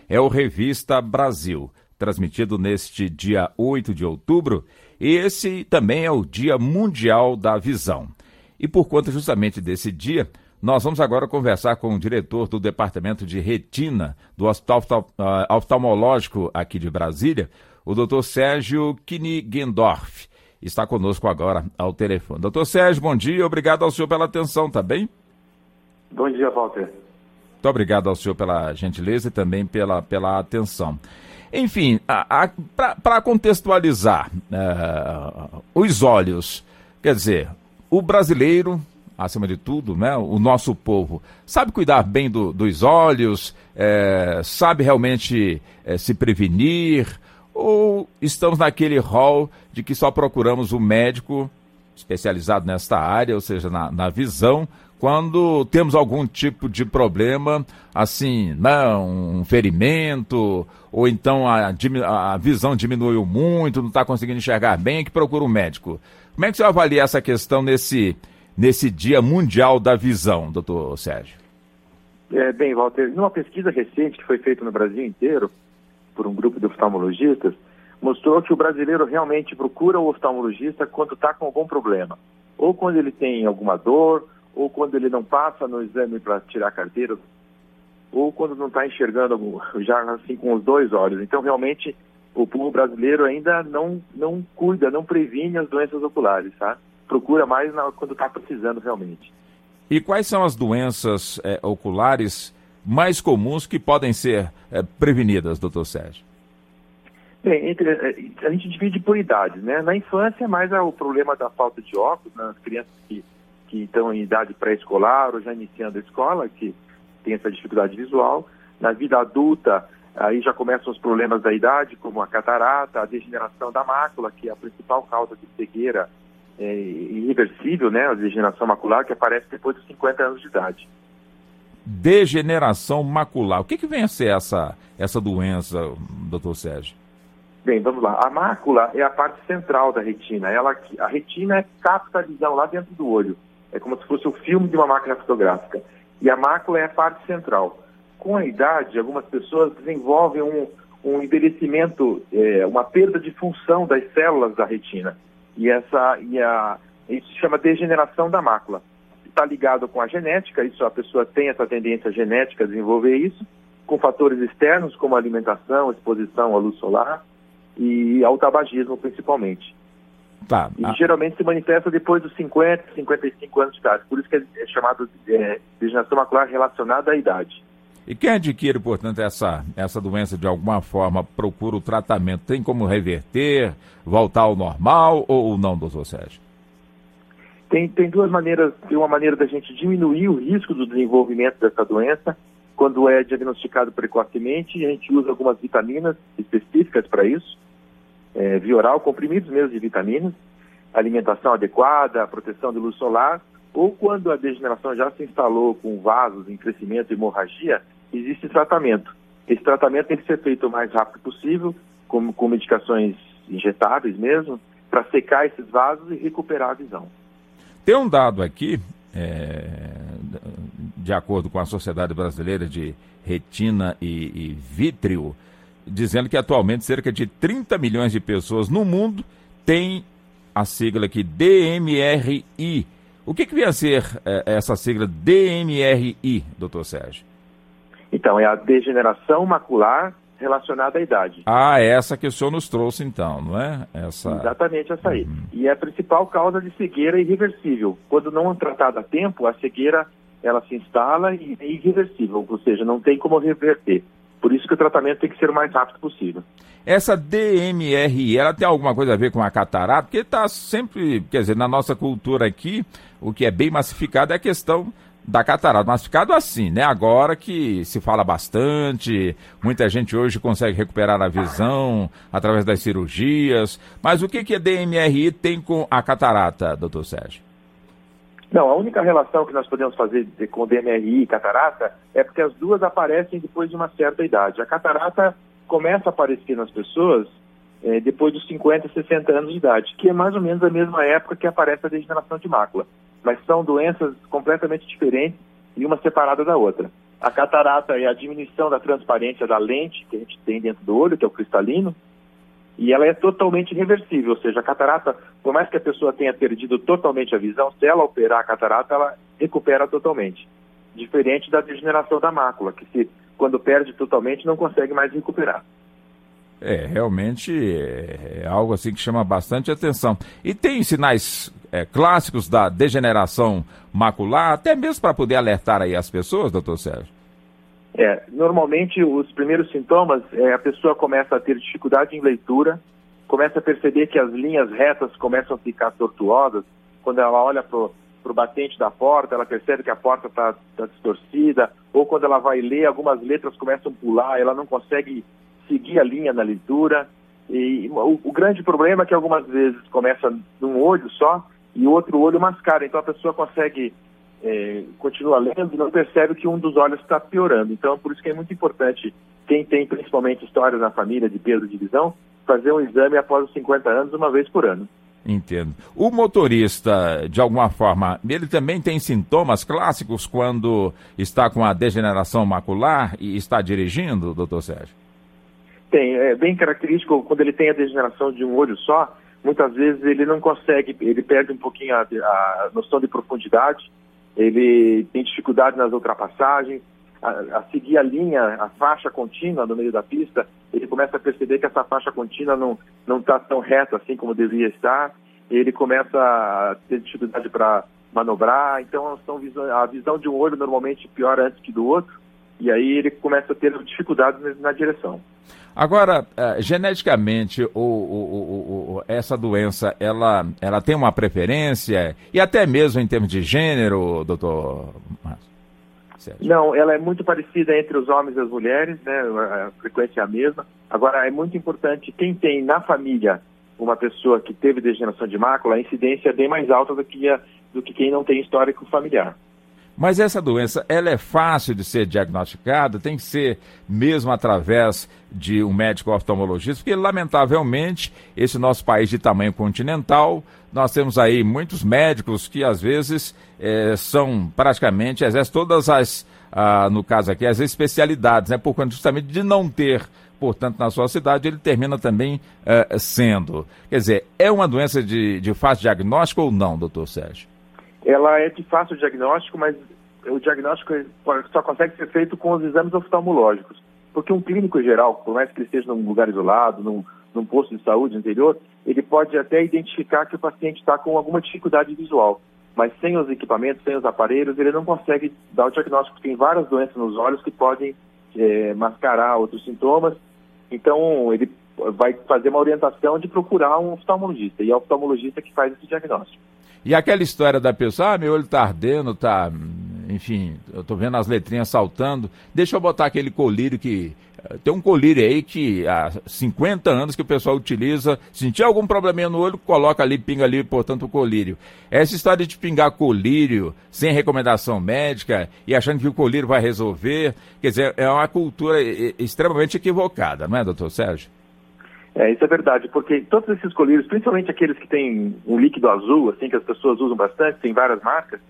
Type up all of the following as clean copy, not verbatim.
é o Revista Brasil, transmitido neste dia 8 de outubro. Esse também é o Dia Mundial da Visão. E por conta justamente desse dia, nós vamos agora conversar com o diretor do Departamento de Retina do Hospital Oftalmológico aqui de Brasília, o Dr. Sérgio Knigendorf. Está conosco agora ao telefone. Dr. Sérgio, bom dia, obrigado ao senhor pela atenção, tá bem? Bom dia, Walter. Muito obrigado ao senhor pela gentileza e também pela atenção. Enfim, para contextualizar os olhos, quer dizer, o brasileiro, acima de tudo, né, o nosso povo, sabe cuidar bem dos olhos, sabe realmente se prevenir, ou estamos naquele rol de que só procuramos o médico especializado nesta área, ou seja, na visão, quando temos algum tipo de problema, assim, um ferimento, ou então a visão diminuiu muito, não está conseguindo enxergar bem, que procura um médico. Como é que você avalia essa questão nesse Dia Mundial da Visão, doutor Sérgio? Bem, Walter, numa pesquisa recente que foi feita no Brasil inteiro, por um grupo de oftalmologistas, mostrou que o brasileiro realmente procura o oftalmologista quando está com algum problema. Ou quando ele tem alguma dor, ou quando ele não passa no exame para tirar a carteira, ou quando não está enxergando já assim com os dois olhos. Então, realmente, o povo brasileiro ainda não cuida, não previne as doenças oculares, tá? Procura mais quando está precisando realmente. E quais são as doenças oculares mais comuns que podem ser prevenidas, doutor Sérgio? Bem, a gente divide por idades, né? Na infância, mais o problema da falta de óculos, nas crianças que estão em idade pré-escolar ou já iniciando a escola, que tem essa dificuldade visual. Na vida adulta, aí já começam os problemas da idade, como a catarata, a degeneração da mácula, que é a principal causa de cegueira irreversível, né? A degeneração macular, que aparece depois dos 50 anos de idade. Degeneração macular. O que vem a ser essa doença, doutor Sérgio? Bem, vamos lá. A mácula é a parte central da retina. A retina capta a visão lá dentro do olho. É como se fosse o filme de uma máquina fotográfica. E a mácula é a parte central. Com a idade, algumas pessoas desenvolvem um envelhecimento, uma perda de função das células da retina. Isso se chama degeneração da mácula. Está ligado com a genética, a pessoa tem essa tendência genética a desenvolver isso, com fatores externos como alimentação, exposição à luz solar e ao tabagismo principalmente. Tá. E geralmente se manifesta depois dos 50, 55 anos de idade, por isso que é chamado de degeneração macular relacionada à idade. E quem adquire, portanto, essa doença de alguma forma procura o tratamento, tem como reverter, voltar ao normal ou não, doutor Sérgio? Tem duas maneiras. Tem uma maneira da gente diminuir o risco do desenvolvimento dessa doença quando é diagnosticado precocemente. A gente usa algumas vitaminas específicas para isso, via oral, comprimidos mesmo de vitaminas, alimentação adequada, proteção de luz solar, ou quando a degeneração já se instalou com vasos em crescimento e hemorragia, existe tratamento. Esse tratamento tem que ser feito o mais rápido possível, com medicações injetáveis mesmo, para secar esses vasos e recuperar a visão. Tem um dado aqui, de acordo com a Sociedade Brasileira de Retina e Vítreo, dizendo que atualmente cerca de 30 milhões de pessoas no mundo têm a sigla aqui DMRI. O que vem a ser essa sigla DMRI, doutor Sérgio? Então, é a degeneração macular relacionada à idade. Essa que o senhor nos trouxe então, não é? Exatamente essa aí. E é a principal causa de cegueira irreversível. Quando não é tratada a tempo, a cegueira ela se instala e é irreversível, ou seja, não tem como reverter. Por isso que o tratamento tem que ser o mais rápido possível. Essa DMRI, ela tem alguma coisa a ver com a catarata? Porque está sempre, quer dizer, na nossa cultura aqui, o que é bem massificado é a questão da catarata. Massificado assim, né? Agora que se fala bastante, muita gente hoje consegue recuperar a visão através das cirurgias. Mas o que a DMRI tem com a catarata, doutor Sérgio? Não, a única relação que nós podemos fazer com DMRI e catarata é porque as duas aparecem depois de uma certa idade. A catarata começa a aparecer nas pessoas depois dos 50, 60 anos de idade, que é mais ou menos a mesma época que aparece a degeneração de mácula. Mas são doenças completamente diferentes e uma separada da outra. A catarata é a diminuição da transparência da lente que a gente tem dentro do olho, que é o cristalino, e ela é totalmente reversível, ou seja, a catarata, por mais que a pessoa tenha perdido totalmente a visão, se ela operar a catarata, ela recupera totalmente. Diferente da degeneração da mácula, que quando perde totalmente não consegue mais recuperar. Realmente é algo assim que chama bastante atenção. E tem sinais clássicos da degeneração macular, até mesmo para poder alertar aí as pessoas, doutor Sérgio? Normalmente os primeiros sintomas a pessoa começa a ter dificuldade em leitura, começa a perceber que as linhas retas começam a ficar tortuosas. Quando ela olha para o batente da porta, ela percebe que a porta está distorcida, ou quando ela vai ler, algumas letras começam a pular, ela não consegue seguir a linha na leitura. E o grande problema é que algumas vezes começa num olho só e o outro olho mascara, então a pessoa consegue continua lendo e não percebe que um dos olhos está piorando. Então, por isso que é muito importante, quem tem principalmente histórias na família de perda de visão, fazer um exame após os 50 anos, uma vez por ano. Entendo. O motorista, de alguma forma, ele também tem sintomas clássicos quando está com a degeneração macular e está dirigindo, doutor Sérgio? Tem, é bem característico quando ele tem a degeneração de um olho só, muitas vezes ele não consegue, ele perde um pouquinho a noção de profundidade, ele tem dificuldade nas ultrapassagens, a seguir a linha, a faixa contínua no meio da pista, ele começa a perceber que essa faixa contínua não está tão reta assim como deveria estar, ele começa a ter dificuldade para manobrar, então a visão de um olho normalmente piora antes que do outro, e aí ele começa a ter dificuldades na direção. Agora, geneticamente, essa doença, ela tem uma preferência, e até mesmo em termos de gênero, doutor Sérgio? Não, ela é muito parecida entre os homens e as mulheres, né? A frequência é a mesma. Agora, é muito importante, quem tem na família uma pessoa que teve degeneração de mácula, a incidência é bem mais alta do que quem não tem histórico familiar. Mas essa doença, ela é fácil de ser diagnosticada? Tem que ser mesmo através de um médico oftalmologista? Porque, lamentavelmente, esse nosso país de tamanho continental, nós temos aí muitos médicos que, às vezes, são praticamente, exercem todas no caso aqui, as especialidades, né? Por conta justamente de não ter, portanto, na sua cidade, ele termina também sendo. Quer dizer, é uma doença de fácil diagnóstico ou não, doutor Sérgio? Ela é de fácil diagnóstico, mas o diagnóstico só consegue ser feito com os exames oftalmológicos. Porque um clínico geral, por mais que ele esteja num lugar isolado, num posto de saúde interior, ele pode até identificar que o paciente está com alguma dificuldade visual. Mas sem os equipamentos, sem os aparelhos, ele não consegue dar o diagnóstico. Tem várias doenças nos olhos que podem mascarar outros sintomas. Então, ele vai fazer uma orientação de procurar um oftalmologista. E é o oftalmologista que faz esse diagnóstico. E aquela história da pessoa, meu olho tá ardendo, enfim, eu tô vendo as letrinhas saltando, deixa eu botar aquele colírio tem um colírio aí que há 50 anos que o pessoal utiliza, se sentir algum probleminha no olho, coloca ali, pinga ali, portanto, o colírio. Essa história de pingar colírio sem recomendação médica e achando que o colírio vai resolver, quer dizer, é uma cultura extremamente equivocada, não é, doutor Sérgio? Isso é verdade, porque todos esses colírios, principalmente aqueles que têm um líquido azul, assim, que as pessoas usam bastante, tem várias marcas,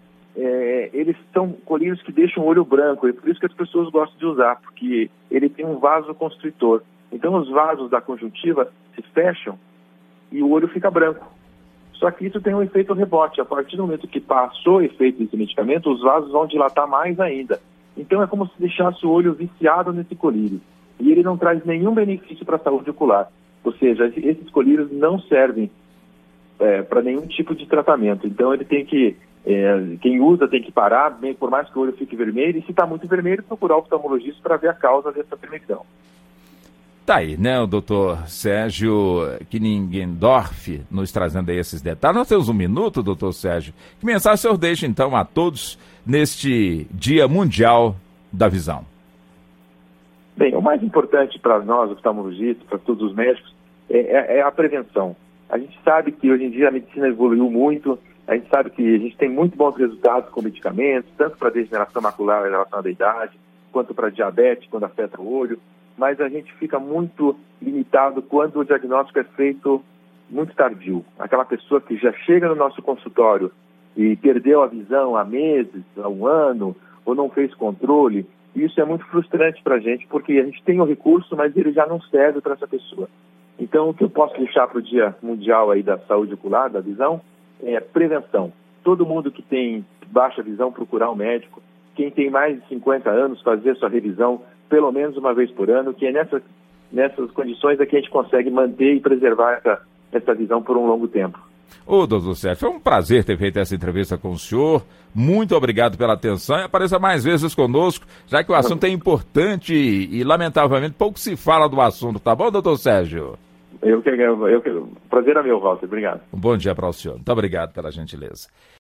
eles são colírios que deixam o olho branco, e por isso que as pessoas gostam de usar, porque ele tem um vasoconstritor. Então os vasos da conjuntiva se fecham e o olho fica branco. Só que isso tem um efeito rebote. A partir do momento que passou o efeito desse medicamento, os vasos vão dilatar mais ainda. Então é como se deixasse o olho viciado nesse colírio. E ele não traz nenhum benefício para a saúde ocular. Ou seja, esses colírios não servem para nenhum tipo de tratamento. Então ele tem que, quem usa tem que parar, bem, por mais que o olho fique vermelho, e se está muito vermelho, procurar o oftalmologista para ver a causa dessa vermelhidão. Tá aí, né, o doutor Sérgio Kningendorf nos trazendo aí esses detalhes. Nós temos um minuto, doutor Sérgio. Que mensagem o senhor deixa, então, a todos neste Dia Mundial da Visão? Bem, o mais importante para nós, oftalmologistas, para todos os médicos, é a prevenção. A gente sabe que hoje em dia a medicina evoluiu muito, a gente sabe que a gente tem muito bons resultados com medicamentos, tanto para degeneração macular relacionada à idade, quanto para diabetes, quando afeta o olho, mas a gente fica muito limitado quando o diagnóstico é feito muito tardio. Aquela pessoa que já chega no nosso consultório e perdeu a visão há meses, há um ano, ou não fez controle. Isso é muito frustrante para a gente, porque a gente tem o recurso, mas ele já não serve para essa pessoa. Então, o que eu posso deixar para o Dia Mundial aí da Saúde Ocular, da visão, é prevenção. Todo mundo que tem baixa visão procurar um médico. Quem tem mais de 50 anos fazer sua revisão pelo menos uma vez por ano, que é nessas condições é que a gente consegue manter e preservar essa visão por um longo tempo. Ô, doutor Sérgio, foi um prazer ter feito essa entrevista com o senhor. Muito obrigado pela atenção e apareça mais vezes conosco, já que o assunto é importante e lamentavelmente, pouco se fala do assunto, tá bom, doutor Sérgio? Prazer é meu, Walter. Obrigado. Um bom dia para o senhor. Muito obrigado pela gentileza.